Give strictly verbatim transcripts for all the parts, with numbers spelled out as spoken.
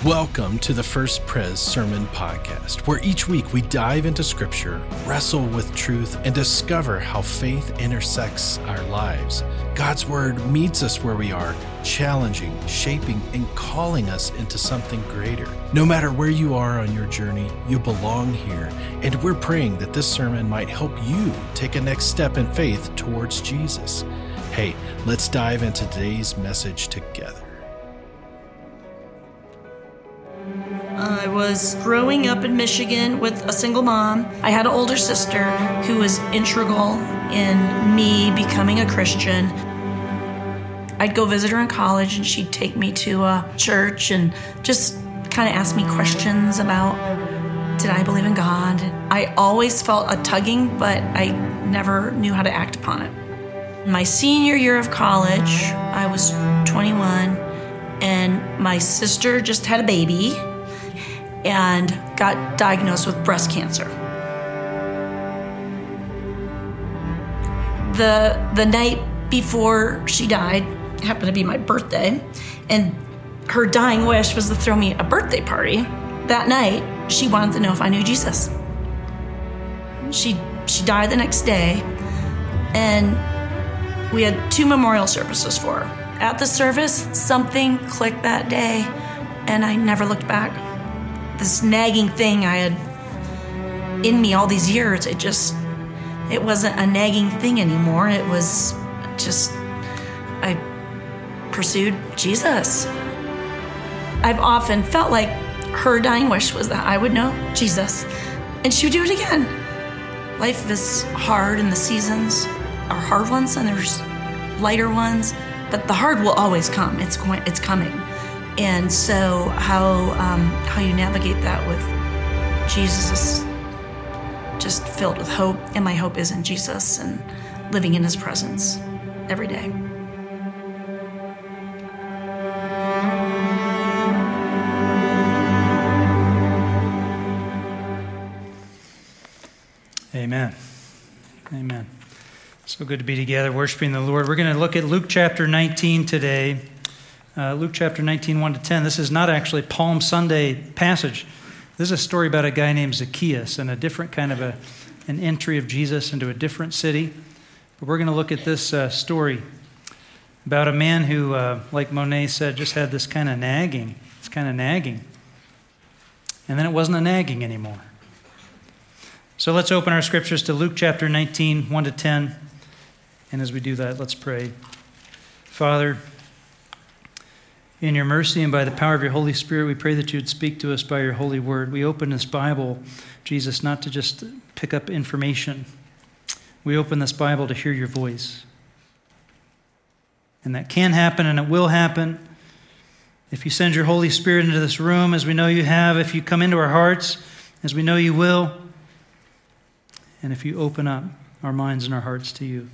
Welcome to the First Pres Sermon Podcast, where each week we dive into Scripture, wrestle with truth, and discover how faith intersects our lives. God's Word meets us where we are, challenging, shaping, and calling us into something greater. No matter where you are on your journey, you belong here, and we're praying that this sermon might help you take a next step in faith towards Jesus. Hey, let's dive into today's message together. I was growing up in Michigan with a single mom. I had an older sister who was integral in me becoming a Christian. I'd go visit her in college and she'd take me to a church and just kind of ask me questions about, did I believe in God? I always felt a tugging, but I never knew how to act upon it. My senior year of college, I was twenty-one, and my sister just had a baby and got diagnosed with breast cancer. The the night before she died happened to be my birthday, and her dying wish was to throw me a birthday party. That night, she wanted to know if I knew Jesus. She she died the next day, and we had two memorial services for her. At the service, something clicked that day, and I never looked back. This nagging thing I had in me all these years, it just, it wasn't a nagging thing anymore. It was just, I pursued Jesus. I've often felt like her dying wish was that I would know Jesus, and she would do it again. Life is hard, and the seasons are hard ones, and there's lighter ones, but the hard will always come. It's going, it's coming. And so how um, how you navigate that with Jesus is just filled with hope, and my hope is in Jesus and living in his presence every day. Amen. Amen. So good to be together worshiping the Lord. We're going to look at Luke chapter nineteen today. Uh, Luke chapter nineteen, one to ten. This is not actually Palm Sunday passage. This is a story about a guy named Zacchaeus and a different kind of a, an entry of Jesus into a different city. But we're going to look at this uh, story about a man who, uh, like Monet said, just had this kind of nagging. It's kind of nagging. And then it wasn't a nagging anymore. So let's open our scriptures to Luke chapter nineteen, one to ten. And as we do that, let's pray. Father, in your mercy and by the power of your Holy Spirit, we pray that you would speak to us by your holy word. We open this Bible, Jesus, not to just pick up information. We open this Bible to hear your voice. And that can happen, and it will happen if you send your Holy Spirit into this room, as we know you have, if you come into our hearts, as we know you will, and if you open up our minds and our hearts to you.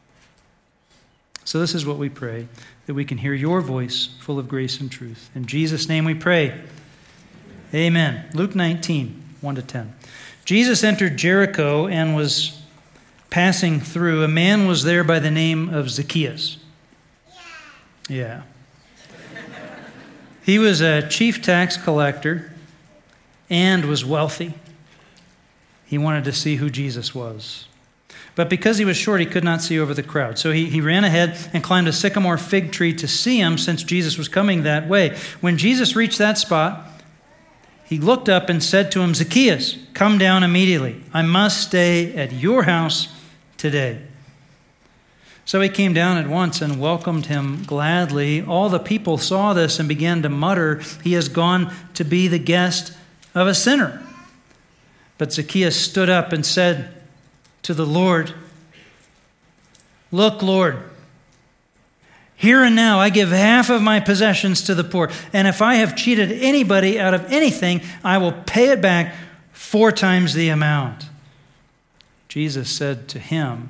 So this is what we pray, that we can hear your voice full of grace and truth. In Jesus' name we pray. Amen. Luke nineteen, one to ten. Jesus entered Jericho and was passing through. A man was there by the name of Zacchaeus. Yeah. He was a chief tax collector and was wealthy. He wanted to see who Jesus was. But because he was short, he could not see over the crowd. So he, he ran ahead and climbed a sycamore fig tree to see him, since Jesus was coming that way. When Jesus reached that spot, he looked up and said to him, "Zacchaeus, come down immediately. I must stay at your house today." So he came down at once and welcomed him gladly. All the people saw this and began to mutter, "He has gone to be the guest of a sinner." But Zacchaeus stood up and said to the Lord, "Look, Lord, here and now I give half of my possessions to the poor, and if I have cheated anybody out of anything, I will pay it back four times the amount." Jesus said to him,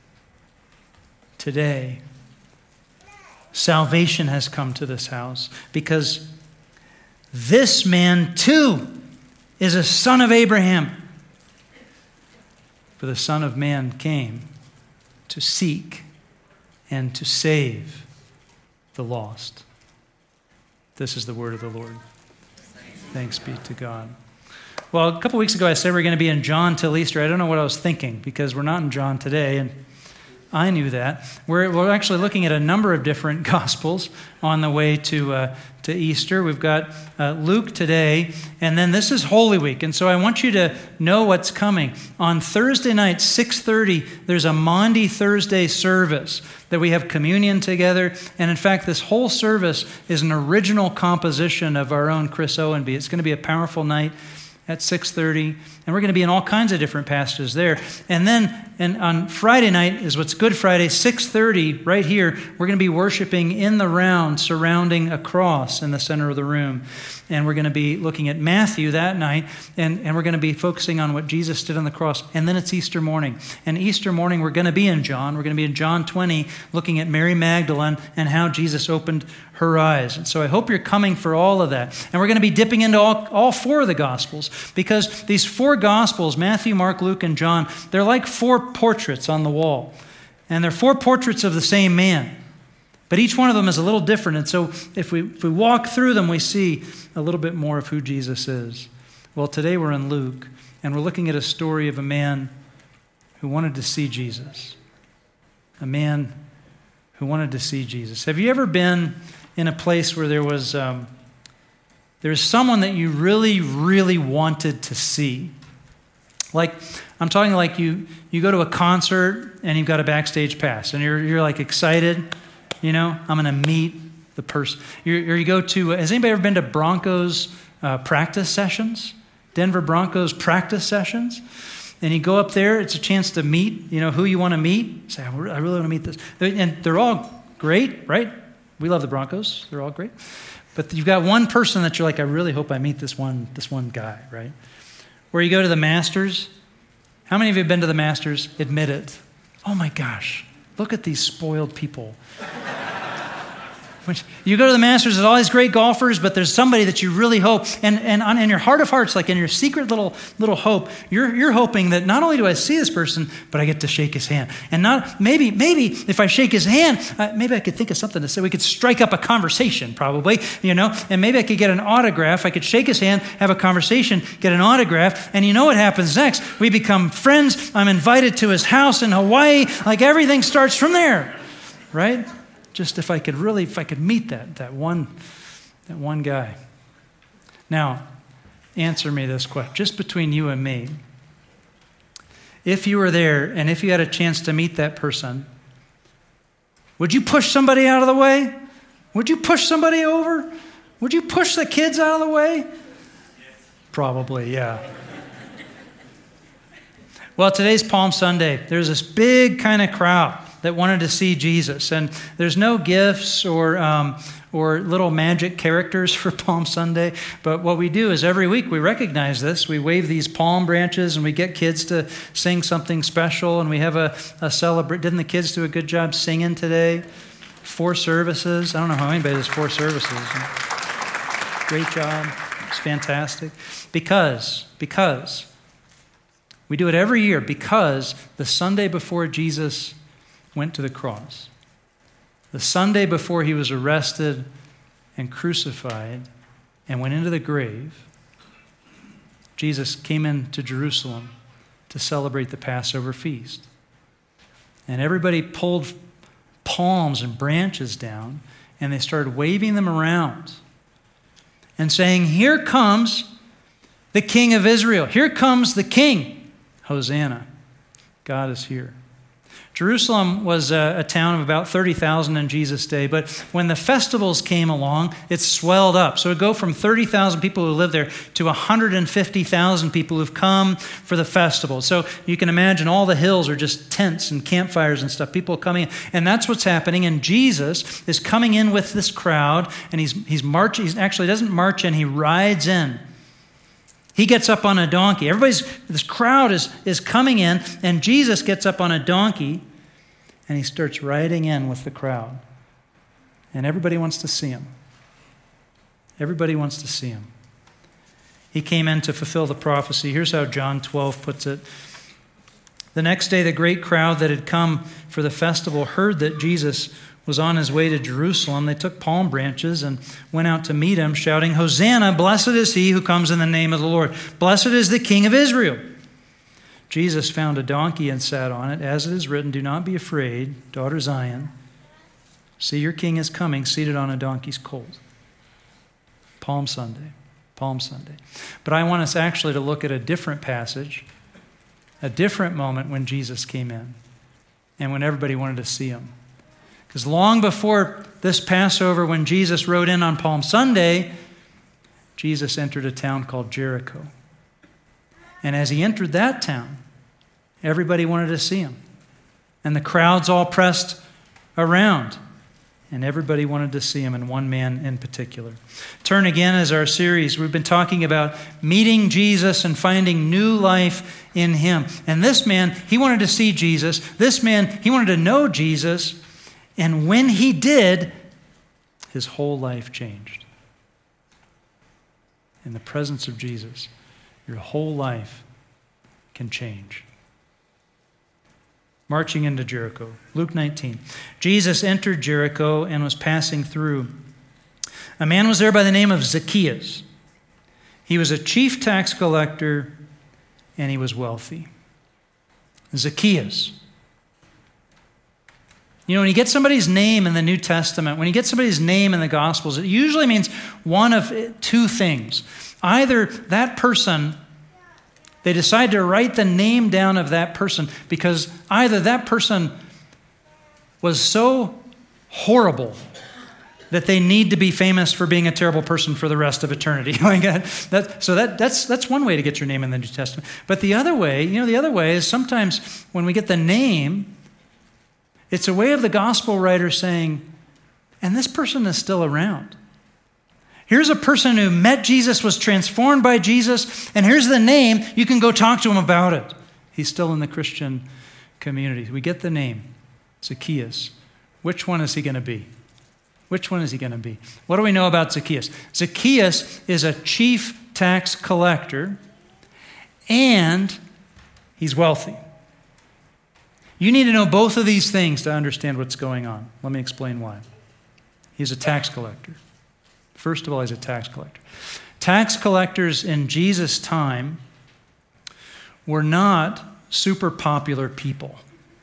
"Today, salvation has come to this house, because this man too is a son of Abraham. For the Son of Man came to seek and to save the lost." This is the word of the Lord. Thanks be to God. Well, a couple weeks ago I said we we're going to be in John till Easter. I don't know what I was thinking because we're not in John today, and I knew that. We're, we're actually looking at a number of different Gospels on the way to uh, to Easter. We've got uh, Luke today, and then this is Holy Week. And so I want you to know what's coming. On Thursday night, six thirty, there's a Maundy Thursday service that we have communion together. And in fact, this whole service is an original composition of our own Chris Owenby. It's going to be a powerful night at six thirty, and we're going to be in all kinds of different passages there. And then and on Friday night is what's Good Friday, six thirty, right here, we're going to be worshiping in the round surrounding a cross in the center of the room. And we're going to be looking at Matthew that night, and, and we're going to be focusing on what Jesus did on the cross. And then it's Easter morning. And Easter morning, we're going to be in John. We're going to be in John twenty, looking at Mary Magdalene and how Jesus opened her eyes. And so I hope you're coming for all of that. And we're going to be dipping into all, all four of the Gospels, because these four Gospels, Matthew, Mark, Luke, and John, they're like four portraits on the wall. And they're four portraits of the same man. But each one of them is a little different. And so if we, if we walk through them, we see a little bit more of who Jesus is. Well, today we're in Luke, and we're looking at a story of a man who wanted to see Jesus. A man who wanted to see Jesus. Have you ever been in a place where there was um, there's someone that you really, really wanted to see? Like, I'm talking like you you go to a concert and you've got a backstage pass, and you're you're like excited. You know, I'm going to meet the person. You're, or you go to, has anybody ever been to Broncos uh, practice sessions? Denver Broncos practice sessions? And you go up there, it's a chance to meet, you know, who you want to meet. Say, I really want to meet this. And they're all great, right? We love the Broncos. They're all great. But you've got one person that you're like, I really hope I meet this one, this one guy, right? Where you go to the Masters. How many of you have been to the Masters? Admit it. Oh my gosh, look at these spoiled people. You go to the Masters, there's all these great golfers, but there's somebody that you really hope, and, and on, in your heart of hearts, like in your secret little little hope, you're you're hoping that not only do I see this person, but I get to shake his hand. And not maybe maybe if I shake his hand, uh, maybe I could think of something to say. We could strike up a conversation, probably, you know, and maybe I could get an autograph. I could shake his hand, have a conversation, get an autograph, and you know what happens next? We become friends. I'm invited to his house in Hawaii. Like everything starts from there, right? Just if I could really, if I could meet that, that one, that one guy. Now, answer me this question, just between you and me. If you were there and if you had a chance to meet that person, would you push somebody out of the way? Would you push somebody over? Would you push the kids out of the way? Probably, yeah. Well, today's Palm Sunday. There's this big kind of crowd that wanted to see Jesus. And there's no gifts or um, or little magic characters for Palm Sunday. But what we do is every week we recognize this. We wave these palm branches and we get kids to sing something special. And we have a, a celebrate. Didn't the kids do a good job singing today? Four services. I don't know how anybody does four services. Great job. It's fantastic. Because, because we do it every year because the Sunday before Jesus went to the cross, the Sunday before he was arrested and crucified and went into the grave, Jesus came into Jerusalem to celebrate the Passover feast. And everybody pulled palms and branches down, and they started waving them around and saying, "Here comes the King of Israel. Here comes the King. Hosanna. God is here." Jerusalem was a, a town of about thirty thousand in Jesus' day, but when the festivals came along, it swelled up. So it would go from thirty thousand people who lived there to one hundred fifty thousand people who've come for the festival. So you can imagine all the hills are just tents and campfires and stuff, people coming in. And that's what's happening. And Jesus is coming in with this crowd, and he's he's marching. He actually doesn't march in, he rides in. He gets up on a donkey. Everybody's, this crowd is, is coming in, and Jesus gets up on a donkey, and he starts riding in with the crowd. And everybody wants to see him. Everybody wants to see him. He came in to fulfill the prophecy. Here's how John twelve puts it. The next day, the great crowd that had come for the festival heard that Jesus was on his way to Jerusalem, they took palm branches and went out to meet him, shouting, "Hosanna, blessed is he who comes in the name of the Lord. Blessed is the King of Israel." Jesus found a donkey and sat on it, as it is written, "Do not be afraid, daughter Zion. See, your king is coming, seated on a donkey's colt." Palm Sunday. Palm Sunday. But I want us actually to look at a different passage, a different moment when Jesus came in and when everybody wanted to see him. Because long before this Passover, when Jesus rode in on Palm Sunday, Jesus entered a town called Jericho. And as he entered that town, everybody wanted to see him. And the crowds all pressed around. And everybody wanted to see him, and one man in particular. Turn again as our series. We've been talking about meeting Jesus and finding new life in him. And this man, he wanted to see Jesus. This man, he wanted to know Jesus. And when he did, his whole life changed. In the presence of Jesus, your whole life can change. Marching into Jericho. Luke nineteen. Jesus entered Jericho and was passing through. A man was there by the name of Zacchaeus. He was a chief tax collector and he was wealthy. Zacchaeus. You know, when you get somebody's name in the New Testament, when you get somebody's name in the Gospels, it usually means one of two things. Either that person, they decide to write the name down of that person because either that person was so horrible that they need to be famous for being a terrible person for the rest of eternity. that, so that, that's, that's one way to get your name in the New Testament. But the other way, you know, the other way is sometimes when we get the name, it's a way of the gospel writer saying, and this person is still around. Here's a person who met Jesus, was transformed by Jesus, and here's the name. You can go talk to him about it. He's still in the Christian community. We get the name, Zacchaeus. Which one is he going to be? Which one is he going to be? What do we know about Zacchaeus? Zacchaeus is a chief tax collector, and he's wealthy. You need to know both of these things to understand what's going on. Let me explain why. He's a tax collector. First of all, he's a tax collector. Tax collectors in Jesus' time were not super popular people.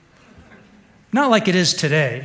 Not like it is today.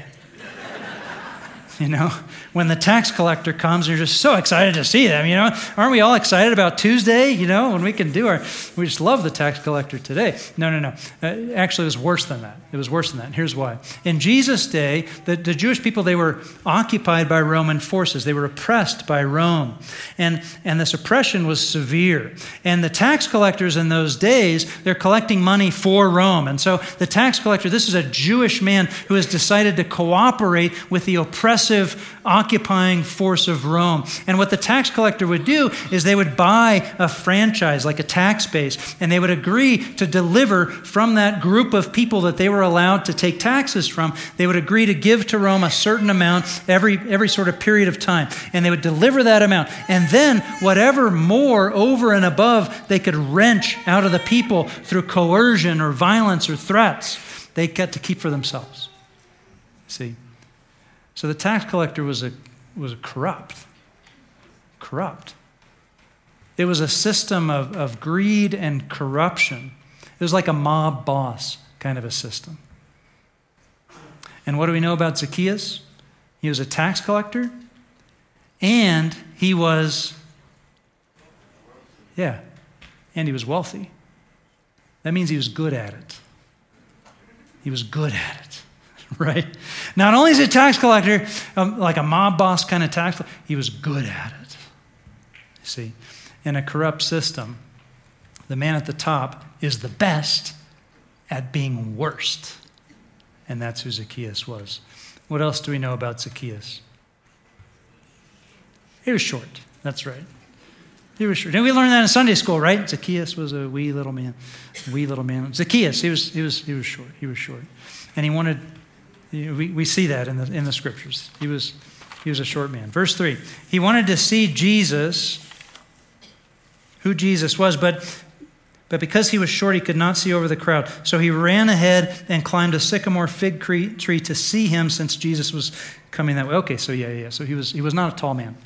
You know, when the tax collector comes, you're just so excited to see them, you know. Aren't we all excited about Tuesday, you know, when we can do our, we just love the tax collector today. No, no, no. Uh, actually, it was worse than that. It was worse than that. And here's why. In Jesus' day, the, the Jewish people, they were occupied by Roman forces. They were oppressed by Rome. And, and this oppression was severe. And the tax collectors in those days, they're collecting money for Rome. And so the tax collector, this is a Jewish man who has decided to cooperate with the oppressive occupying force of Rome. And what the tax collector would do is they would buy a franchise, like a tax base, and they would agree to deliver from that group of people that they were allowed to take taxes from. They would agree to give to Rome a certain amount every, every sort of period of time. And they would deliver that amount. And then whatever more over and above they could wrench out of the people through coercion or violence or threats, they got to keep for themselves. See? So the tax collector was a was a corrupt. Corrupt. It was a system of, of greed and corruption. It was like a mob boss kind of a system. And what do we know about Zacchaeus? He was a tax collector, and he was, yeah, and he was wealthy. That means he was good at it. He was good at it. Right? Not only is he a tax collector, um, like a mob boss kind of tax collector, he was good at it. You see, in a corrupt system, the man at the top is the best at being worst. And that's who Zacchaeus was. What else do we know about Zacchaeus? He was short. That's right. He was short. Didn't we learn that in Sunday school, right? Zacchaeus was a wee little man. Wee little man. Zacchaeus, he was, he was, he was short. He was short. And he wanted... We, we see that in the in the scriptures. He was he was a short man. Verse three. He wanted to see Jesus, who Jesus was, but But because he was short, he could not see over the crowd. So he ran ahead and climbed a sycamore fig tree to see him, since Jesus was coming that way. Okay, so yeah, yeah. So he was he was not a tall man.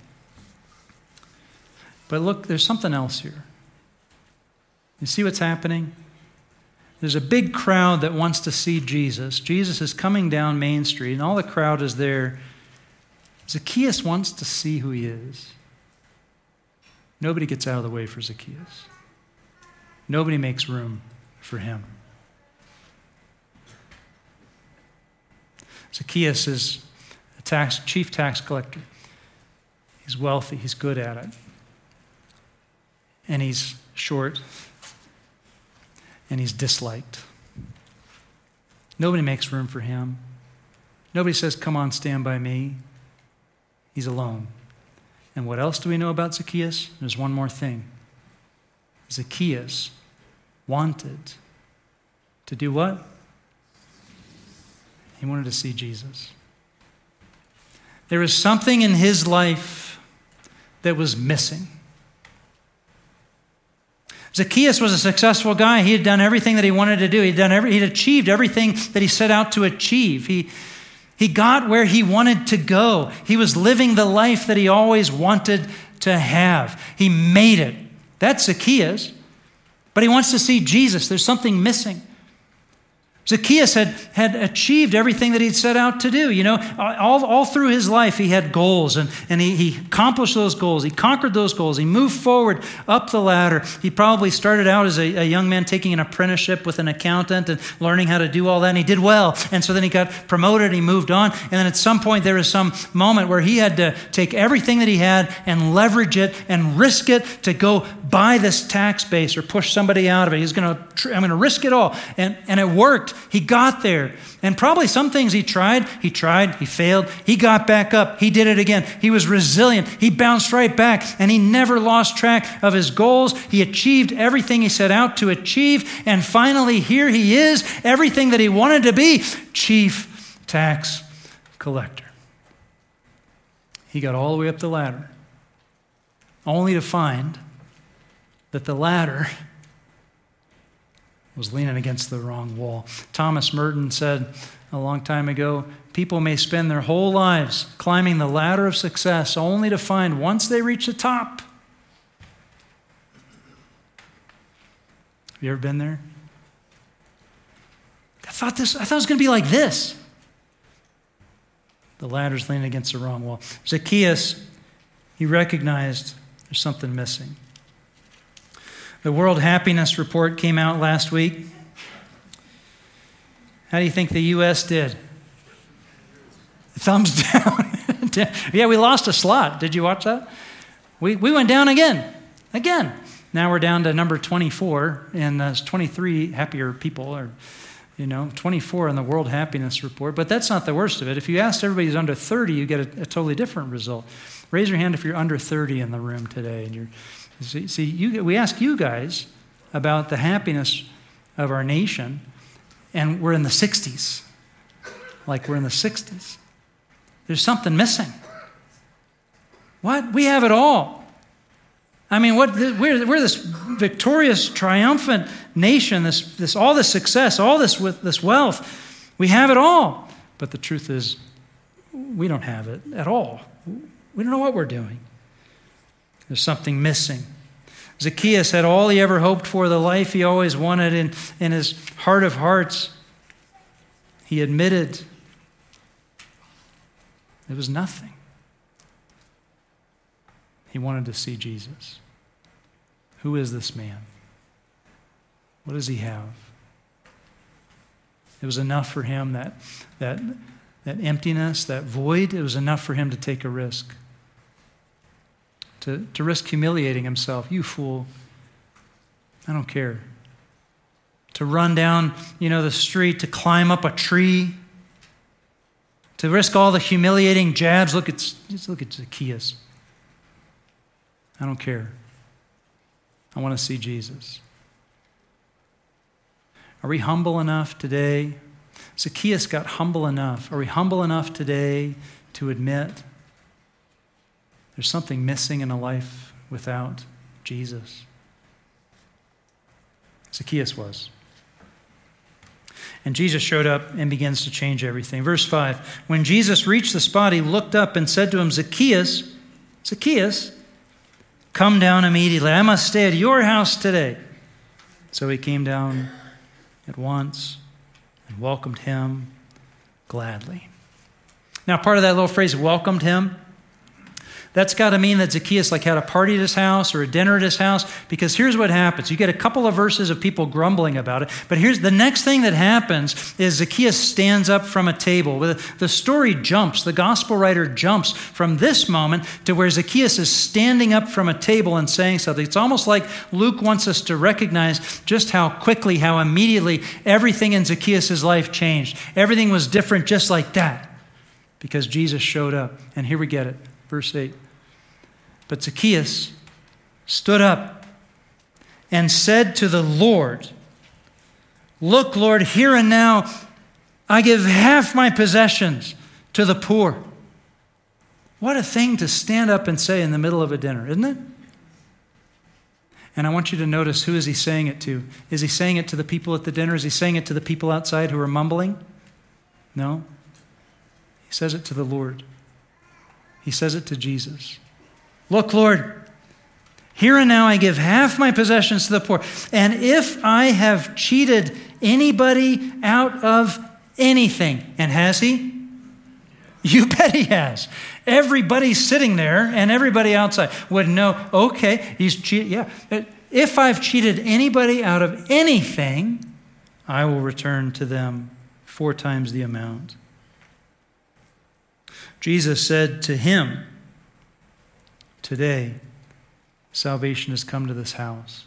But look, there's something else here. You see what's happening? There's a big crowd that wants to see Jesus. Jesus is coming down Main Street, and all the crowd is there. Zacchaeus wants to see who he is. Nobody gets out of the way for Zacchaeus. Nobody makes room for him. Zacchaeus is a tax, chief tax collector. He's wealthy. He's good at it. And he's short. And he's disliked. Nobody makes room for him. Nobody says, come on, stand by me. He's alone. And what else do we know about Zacchaeus? There's one more thing. Zacchaeus wanted to do what? He wanted to see Jesus. There was something in his life that was missing. Zacchaeus was a successful guy. He had done everything that he wanted to do. He'd done every, he'd achieved everything that he set out to achieve. He, he got where he wanted to go. He was living the life that he always wanted to have. He made it. That's Zacchaeus. But he wants to see Jesus. There's something missing. Zacchaeus had, had achieved everything that he'd set out to do. You know, all, all through his life, he had goals, and, and he, he accomplished those goals. He conquered those goals. He moved forward up the ladder. He probably started out as a, a young man taking an apprenticeship with an accountant and learning how to do all that, and he did well. And so then he got promoted, he moved on, and then at some point there was some moment where he had to take everything that he had and leverage it and risk it to go buy this tax base or push somebody out of it. He's going to, I'm going to risk it all. And, and it worked. He got there. And probably some things he tried, he tried, he failed, he got back up, he did it again. He was resilient. He bounced right back, and he never lost track of his goals. He achieved everything he set out to achieve. And finally, here he is, everything that he wanted to be, chief tax collector. He got all the way up the ladder, only to find that the ladder was leaning against the wrong wall. Thomas Merton said a long time ago, people may spend their whole lives climbing the ladder of success only to find once they reach the top. Have you ever been there? I thought this, I thought it was going to be like this. The ladder's leaning against the wrong wall. Zacchaeus, he recognized there's something missing. The World Happiness Report came out last week. How do you think the U S did? Thumbs down. Yeah, we lost a slot. Did you watch that? We we went down again. Again. Now we're down to number twenty-four, and there's twenty-three happier people, or, you know, twenty-four in the World Happiness Report. But that's not the worst of it. If you asked everybody who's under thirty, you get a, a totally different result. Raise your hand if you're under thirty in the room today, and you're See, see you, we ask you guys about the happiness of our nation, and we're in the sixties. Like we're in the sixties. There's something missing. What? We have it all. I mean, what? We're, we're this victorious, triumphant nation, this, this, all this success, all this, with this wealth. We have it all. But the truth is, we don't have it at all. We don't know what we're doing. There's something missing. Zacchaeus had all he ever hoped for, the life he always wanted. In, in his heart of hearts, he admitted it was nothing. He wanted to see Jesus. Who is this man? What does he have? It was enough for him, that, that, that emptiness, that void, it was enough for him to take a risk. To, to risk humiliating himself. You fool. I don't care. To run down, you know, the street, to climb up a tree. To risk all the humiliating jabs. Look at, just look at Zacchaeus. I don't care. I want to see Jesus. Are we humble enough today? Zacchaeus got humble enough. Are we humble enough today to admit there's something missing in a life without Jesus? Zacchaeus was. And Jesus showed up and begins to change everything. Verse five, when Jesus reached the spot, he looked up and said to him, Zacchaeus, Zacchaeus, come down immediately. I must stay at your house today. So he came down at once and welcomed him gladly. Now, part of that little phrase, welcomed him, that's got to mean that Zacchaeus like had a party at his house or a dinner at his house, because here's what happens. You get a couple of verses of people grumbling about it, but here's the next thing that happens is Zacchaeus stands up from a table. The story jumps, the gospel writer jumps from this moment to where Zacchaeus is standing up from a table and saying something. It's almost like Luke wants us to recognize just how quickly, how immediately everything in Zacchaeus' life changed. Everything was different just like that because Jesus showed up. And here we get it. Verse eight. But Zacchaeus stood up and said to the Lord, look, Lord, here and now I give half my possessions to the poor. What a thing to stand up and say in the middle of a dinner, isn't it? And I want you to notice, who is he saying it to? Is he saying it to the people at the dinner? Is he saying it to the people outside who are mumbling? No. He says it to the Lord. He says it to Jesus. Look, Lord, here and now I give half my possessions to the poor. And if I have cheated anybody out of anything, and has he? You bet he has. Everybody sitting there and everybody outside would know, okay, he's cheated. Yeah. If I've cheated anybody out of anything, I will return to them four times the amount. Jesus said to him, today, salvation has come to this house.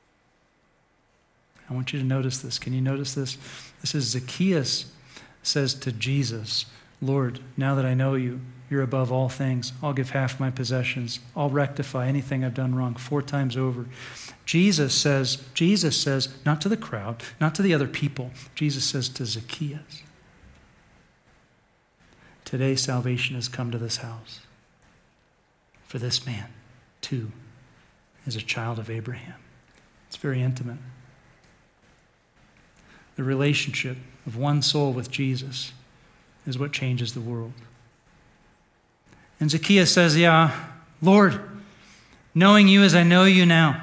I want you to notice this. Can you notice this? This is Zacchaeus says to Jesus, Lord, now that I know you, you're above all things. I'll give half my possessions. I'll rectify anything I've done wrong four times over. Jesus says, Jesus says, not to the crowd, not to the other people. Jesus says to Zacchaeus, today salvation has come to this house. For this man, too, is a child of Abraham. It's very intimate. The relationship of one soul with Jesus is what changes the world. And Zacchaeus says, yeah, Lord, knowing you as I know you now,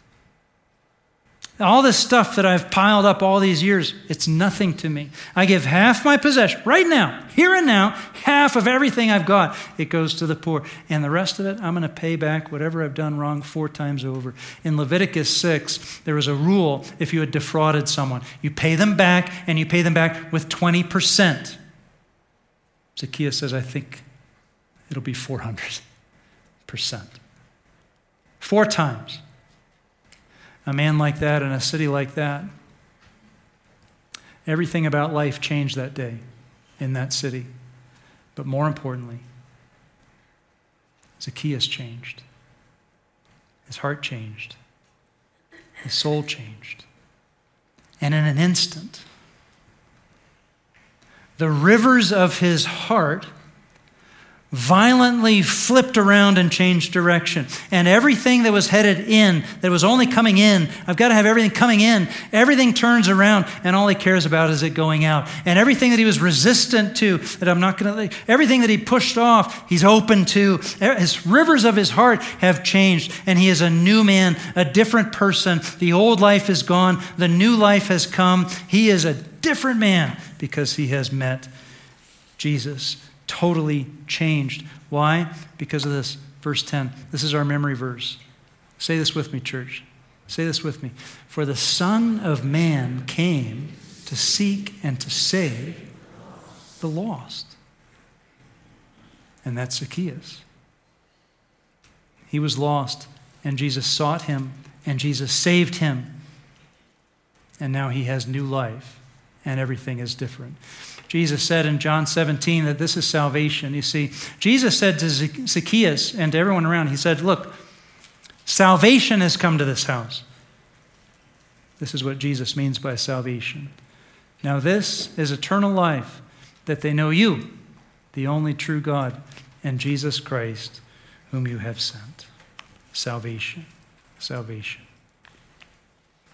all this stuff that I've piled up all these years, it's nothing to me. I give half my possession, right now, here and now, half of everything I've got, it goes to the poor. And the rest of it, I'm going to pay back whatever I've done wrong four times over. In Leviticus six, there was a rule if you had defrauded someone. You pay them back, and you pay them back with twenty percent. Zacchaeus says, I think it'll be four hundred percent. Four times. A man like that in a city like that, everything about life changed that day in that city. But more importantly, Zacchaeus changed. His heart changed. His soul changed. And in an instant, the rivers of his heart violently flipped around and changed direction. And everything that was headed in, that was only coming in, I've got to have everything coming in, everything turns around, and all he cares about is it going out. And everything that he was resistant to, that I'm not going to, everything that he pushed off, he's open to. His rivers of his heart have changed, and he is a new man, a different person. The old life is gone. The new life has come. He is a different man because he has met Jesus. Totally changed. Why? Because of this. Verse ten. This is our memory verse. Say this with me, church. Say this with me. For the Son of Man came to seek and to save the lost. And that's Zacchaeus. He was lost, and Jesus sought him, and Jesus saved him. And now he has new life, and everything is different. Jesus said in John seventeen that this is salvation. You see, Jesus said to Zacchaeus and to everyone around, he said, look, salvation has come to this house. This is what Jesus means by salvation. Now this is eternal life, that they know you, the only true God, and Jesus Christ, whom you have sent. Salvation. Salvation.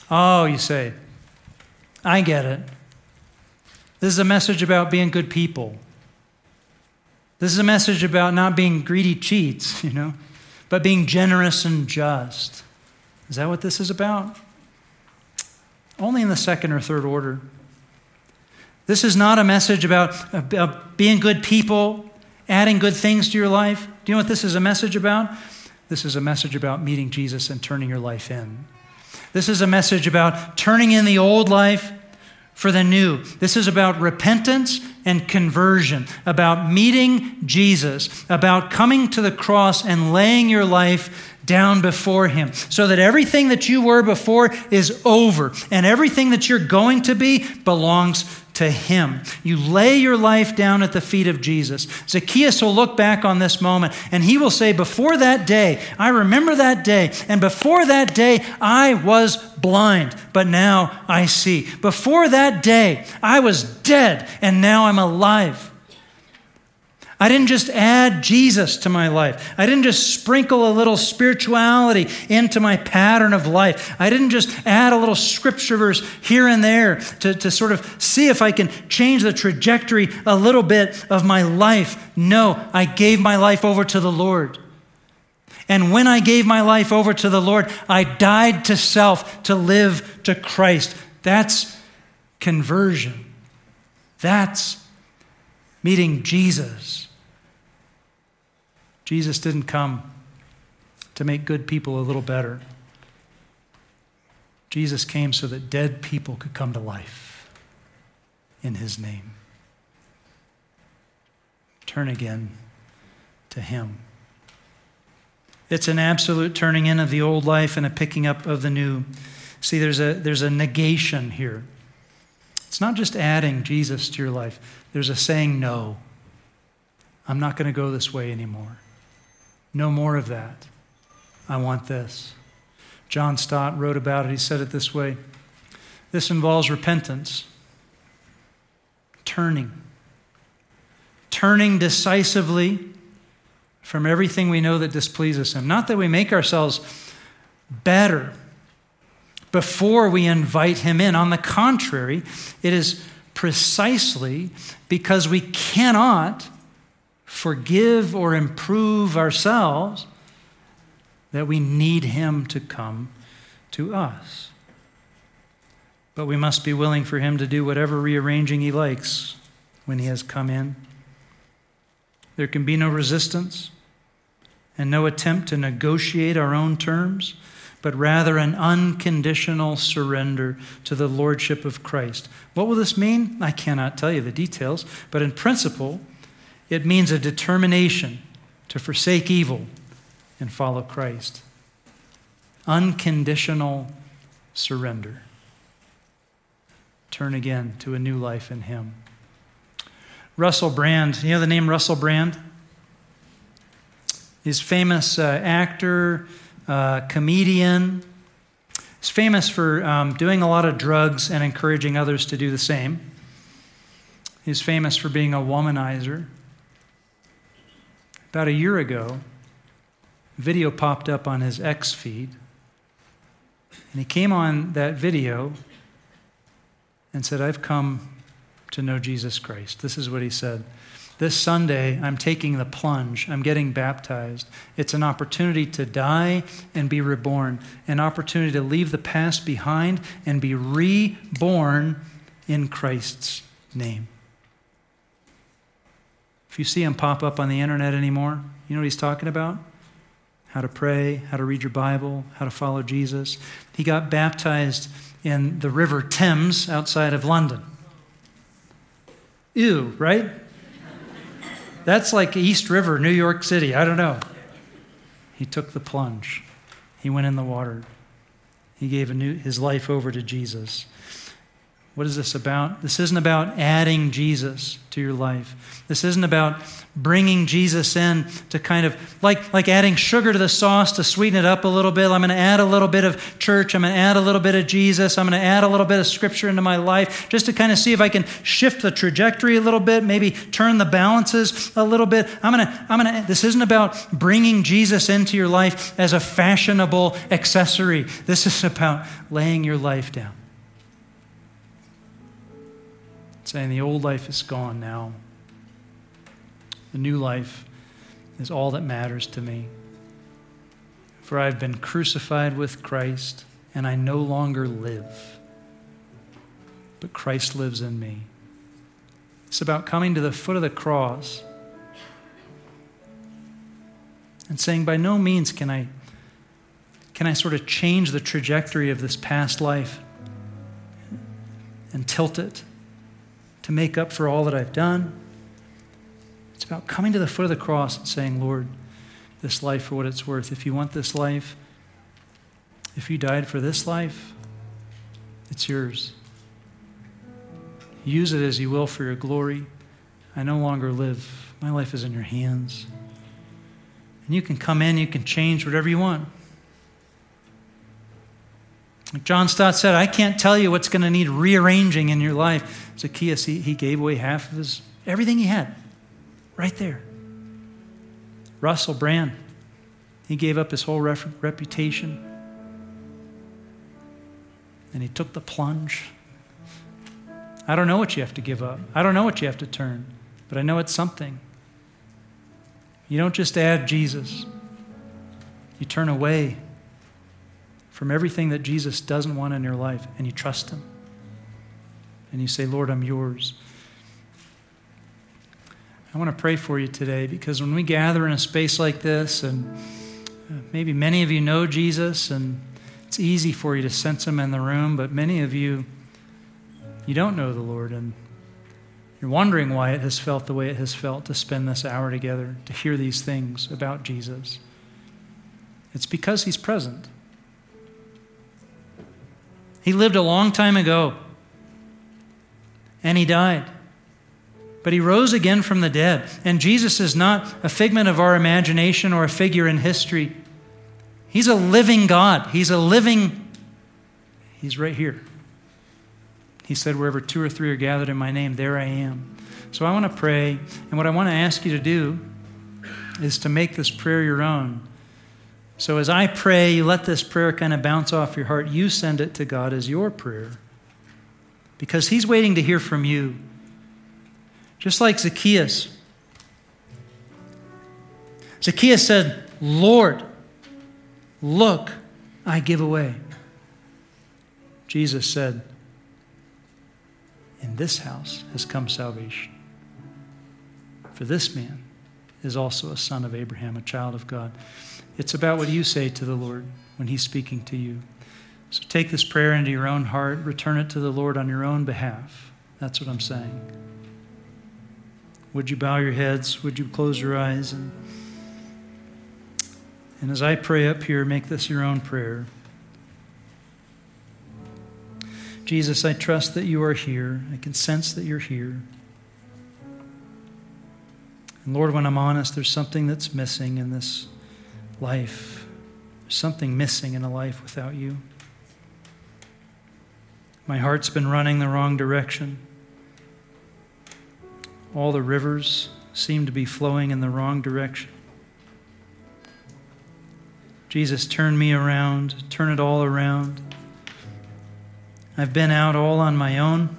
Oh, you say, I get it. This is a message about being good people. This is a message about not being greedy cheats, you know, but being generous and just. Is that what this is about? Only in the second or third order. This is not a message about, about being good people, adding good things to your life. Do you know what this is a message about? This is a message about meeting Jesus and turning your life in. This is a message about turning in the old life for the new. This is about repentance and conversion, about meeting Jesus, about coming to the cross and laying your life down before him so that everything that you were before is over and everything that you're going to be belongs to him. You lay your life down at the feet of Jesus. Zacchaeus will look back on this moment and he will say, before that day, I remember that day, and before that day, I was blind, but now I see. Before that day, I was dead, and now I'm alive. I didn't just add Jesus to my life. I didn't just sprinkle a little spirituality into my pattern of life. I didn't just add a little scripture verse here and there to, to sort of see if I can change the trajectory a little bit of my life. No, I gave my life over to the Lord. And when I gave my life over to the Lord, I died to self to live to Christ. That's conversion. That's meeting Jesus. Jesus didn't come to make good people a little better. Jesus came so that dead people could come to life in his name. Turn again to him. It's an absolute turning in of the old life and a picking up of the new. See, there's a, there's a negation here. It's not just adding Jesus to your life. There's a saying no. I'm not going to go this way anymore. No more of that. I want this. John Stott wrote about it. He said it this way. This involves repentance. Turning. Turning decisively from everything we know that displeases him. Not that we make ourselves better before we invite him in. On the contrary, it is precisely because we cannot forgive or improve ourselves that we need him to come to us. But we must be willing for him to do whatever rearranging he likes when he has come in. There can be no resistance and no attempt to negotiate our own terms, but rather an unconditional surrender to the lordship of Christ. What will this mean? I cannot tell you the details, but in principle, it means a determination to forsake evil and follow Christ. Unconditional surrender. Turn again to a new life in him. Russell Brand, you know the name Russell Brand? He's a famous uh, actor, uh, comedian. He's famous for um, doing a lot of drugs and encouraging others to do the same. He's famous for being a womanizer. About a year ago, a video popped up on his X feed, and he came on that video and said, I've come to know Jesus Christ. This is what he said. This Sunday, I'm taking the plunge. I'm getting baptized. It's an opportunity to die and be reborn, an opportunity to leave the past behind and be reborn in Christ's name. If you see him pop up on the internet anymore, you know what he's talking about? How to pray, how to read your Bible, how to follow Jesus. He got baptized in the River Thames outside of London. Ew, right? That's like East River, New York City. I don't know. He took the plunge. He went in the water. He gave a new, his life over to Jesus. What is this about? This isn't about adding Jesus to your life. This isn't about bringing Jesus in to kind of, like, like adding sugar to the sauce to sweeten it up a little bit. I'm going to add a little bit of church. I'm going to add a little bit of Jesus. I'm going to add a little bit of Scripture into my life just to kind of see if I can shift the trajectory a little bit, maybe turn the balances a little bit. I'm going to, I'm going to, this isn't about bringing Jesus into your life as a fashionable accessory. This is about laying your life down. Saying the old life is gone now. The new life is all that matters to me. For I've been crucified with Christ, and I no longer live, but Christ lives in me. It's about coming to the foot of the cross and saying, by no means can I, can I sort of change the trajectory of this past life and tilt it to make up for all that I've done. It's about coming to the foot of the cross and saying, Lord, this life for what it's worth. If you want this life, if you died for this life, it's yours. Use it as you will for your glory. I no longer live. My life is in your hands. And you can come in, you can change whatever you want. Like John Stott said, I can't tell you what's going to need rearranging in your life. Zacchaeus, he, he gave away half of his, everything he had, right there. Russell Brand, he gave up his whole ref, reputation. And he took the plunge. I don't know what you have to give up. I don't know what you have to turn, but I know it's something. You don't just add Jesus. You turn away from everything that Jesus doesn't want in your life, and you trust him. And you say, Lord, I'm yours. I want to pray for you today, because when we gather in a space like this, and maybe many of you know Jesus, and it's easy for you to sense him in the room, but many of you, you don't know the Lord, and you're wondering why it has felt the way it has felt to spend this hour together, to hear these things about Jesus. It's because he's present. He lived a long time ago, and he died. But he rose again from the dead. And Jesus is not a figment of our imagination or a figure in history. He's a living God. He's a living, he's right here. He said, wherever two or three are gathered in my name, there I am. So I want to pray, and what I want to ask you to do is to make this prayer your own. So as I pray, you let this prayer kind of bounce off your heart. You send it to God as your prayer, because he's waiting to hear from you. Just like Zacchaeus. Zacchaeus said, Lord, look, I give away. Jesus said, in this house has come salvation. For this man is also a son of Abraham, a child of God. It's about what you say to the Lord when he's speaking to you. So take this prayer into your own heart. Return it to the Lord on your own behalf. That's what I'm saying. Would you bow your heads? Would you close your eyes? And, and as I pray up here, make this your own prayer. Jesus, I trust that you are here. I can sense that you're here. And Lord, when I'm honest, there's something that's missing in this life. There's something missing in a life without you. My heart's been running the wrong direction. All the rivers seem to be flowing in the wrong direction. Jesus, turn me around. Turn it all around. I've been out all on my own.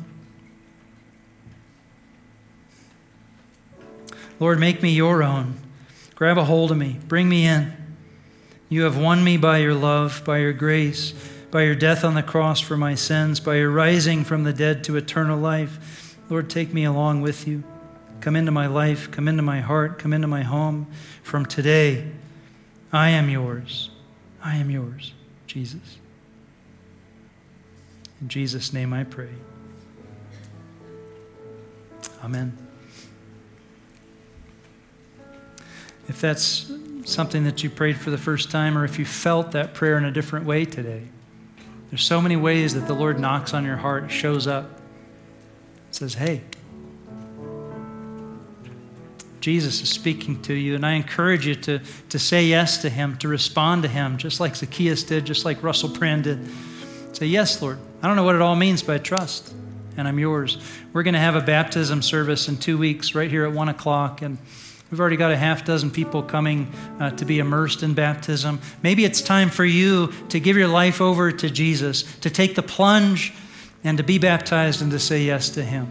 Lord, make me your own. Grab a hold of me. Bring me in. You have won me by your love, by your grace, by your death on the cross for my sins, by your rising from the dead to eternal life. Lord, take me along with you. Come into my life. Come into my heart. Come into my home. From today, I am yours. I am yours, Jesus. In Jesus' name I pray. Amen. If that's something that you prayed for the first time, or if you felt that prayer in a different way today, there's so many ways that the Lord knocks on your heart, shows up. says, hey, Jesus is speaking to you, and I encourage you to, to say yes to him, to respond to him, just like Zacchaeus did, just like Russell Brand did. Say, yes, Lord. I don't know what it all means, but I trust, and I'm yours. We're going to have a baptism service in two weeks right here at one o'clock, and we've already got a half dozen people coming uh, to be immersed in baptism. Maybe it's time for you to give your life over to Jesus, to take the plunge and to be baptized and to say yes to him.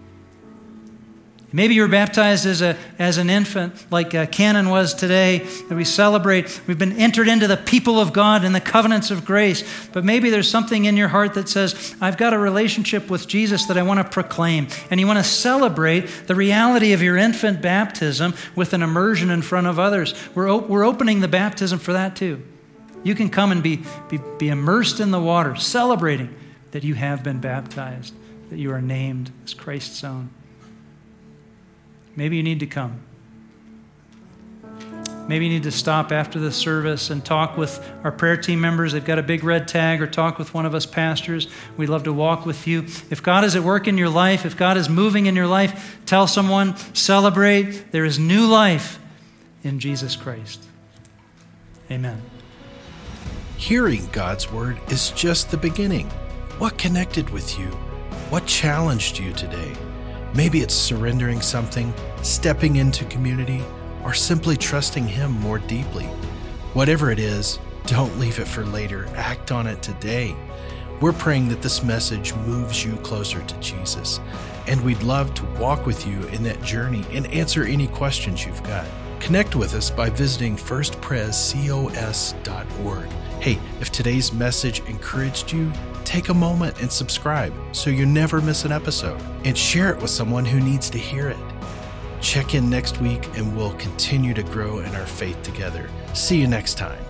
Maybe you were baptized as a as an infant, like uh, Cannon was today, that we celebrate. We've been entered into the people of God and the covenants of grace. But maybe there's something in your heart that says, I've got a relationship with Jesus that I want to proclaim. And you want to celebrate the reality of your infant baptism with an immersion in front of others. We're, op- we're opening the baptism for that too. You can come and be, be, be immersed in the water, celebrating that you have been baptized, that you are named as Christ's own. Maybe you need to come. Maybe you need to stop after the service and talk with our prayer team members. They've got a big red tag, or talk with one of us pastors. We'd love to walk with you. If God is at work in your life, if God is moving in your life, tell someone, celebrate. There is new life in Jesus Christ. Amen. Hearing God's word is just the beginning. What connected with you? What challenged you today? Maybe it's surrendering something, stepping into community, or simply trusting him more deeply. Whatever it is, don't leave it for later. Act on it today. We're praying that this message moves you closer to Jesus, and we'd love to walk with you in that journey and answer any questions you've got. Connect with us by visiting first pres cos dot org. Hey, if today's message encouraged you, take a moment and subscribe so you never miss an episode, and share it with someone who needs to hear it. Check in next week and we'll continue to grow in our faith together. See you next time.